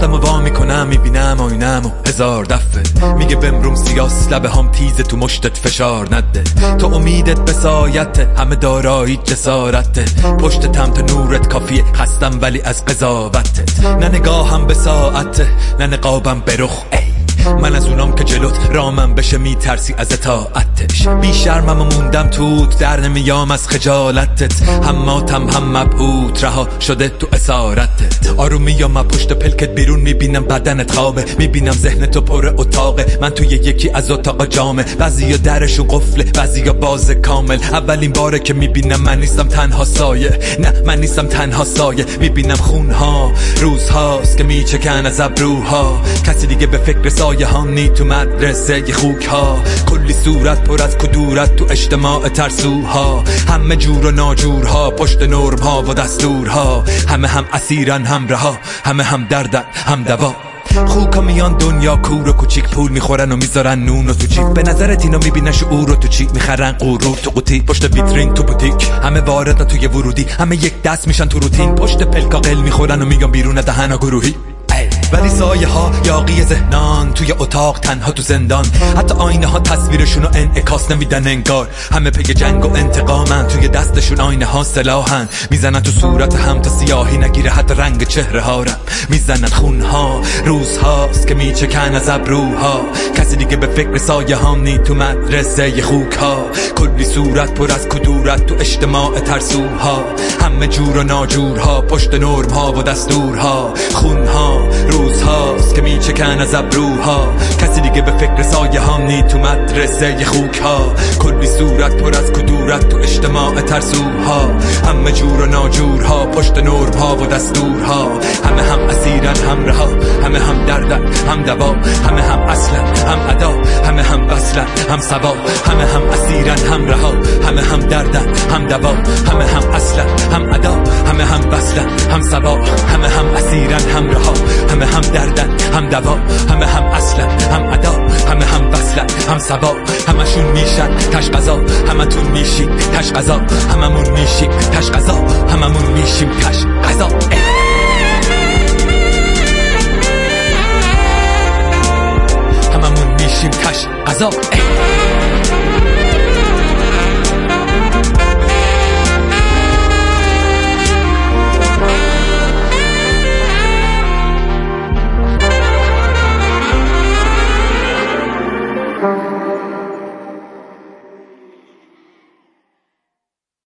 دستمو وا میکنم میبینم آینه‌مو هزار دفعه میگه بمروم سیاس، لبه هم تیزه تو مشتت فشار نده. تو امیدت به سایته، همه دارایی جسارته. پشت تم تا نورت کافیه، خستم ولی از قضاوتت. نه نگاهم به ساعته، نه نقابم به رخ. من از اونام که جلوت رامم بشه میترسی از اطاعتش. بی شرمم و موندم توت، در نمیام از خجالتت. هم ماتم هم مبهوت، رها شده تو اسارتت. آروم میام پشت پلکت بیرون، میبینم بدنت خوابه، میبینم ذهنتو پر اتاقه. من توی یکی از اتاقا جامه، بعضیا درشون قفله، بعضیا باز کامل. اولین باره که میبینم من نیستم تنها سایه، نه من نیستم تنها سایه. میبینم خونها، روزهاست که میچکن از ابروها. کسی دیگه به فکر سایه هم نی تو مدرسه ی خوک ها. کلی صورت پر از کدورت تو اجتماع ترسوها. همه جور و ناجورها، پشت نرم ها و دستورها. همه هم اسیرن هم رها، همه هم دردن هم دوا. خوکا میان دنیا کور و کوچیک، پول میخورن و میذارن نون و تو جیب. به نظرت اینا میبینن شعور رو تو چی؟ میخرن غرور تو قوطی، پشت ویترین تو بوتیک. همه واردن توی ورودی، همه یک دست میشن تو روتین. پشت پلکا قل میخورن و میگن بیرون دهنا گروهی. ولی سایه ها یاغی ذهنان، توی اتاق تنها تو زندان. حتی آینه ها تصویرشونو انعکاس نمیدن انگار. همه پی جنگ و انتقامن، توی دستشون آینه ها سلاحن. میزنن تو صورت هم تا سیاهی نگیره حتی رنگ چهره ها رم. میزنن خونها، روزهاست که میچکن از ابروها. کسی دیگه به فکر سایه هم نی تو مدرسه ی خوک ها. کلی صورت پر از کدورت تو اجتماع ترسوها. همه جور و ناجورها، پشت نرم ها و دستورها. خونها، روزهاست که میچکن از ابروها. کسی دیگه به فکر سایه هم نی تو مدرسه ی خوک ها. کلی صورت پر از کدورت تو اجتماع ترسوها. همه جور و ناجورها، پشت نرم ها و دستورها. همه هم اسیرن هم رها، همه هم دردن هم دوا. همه هم اصلا هم ادا، همه هم وصلن هم سوا. همه هم اسیرن هم رها، همه هم دردن هم دوا. همه هم اصلا هم ادا، همه هم وصلن هم سوا. همه هم اسیرن هم رها، همه هم دردن هم دوا. همه هم اصلا هم ادا، همه هم وصلن هم سوا. همشون میشن تش قضا، همتون میشین تش قضا. هممون میشیم تش قضا، هممون میشیم تش قضا. هممون میشیم تش قضا.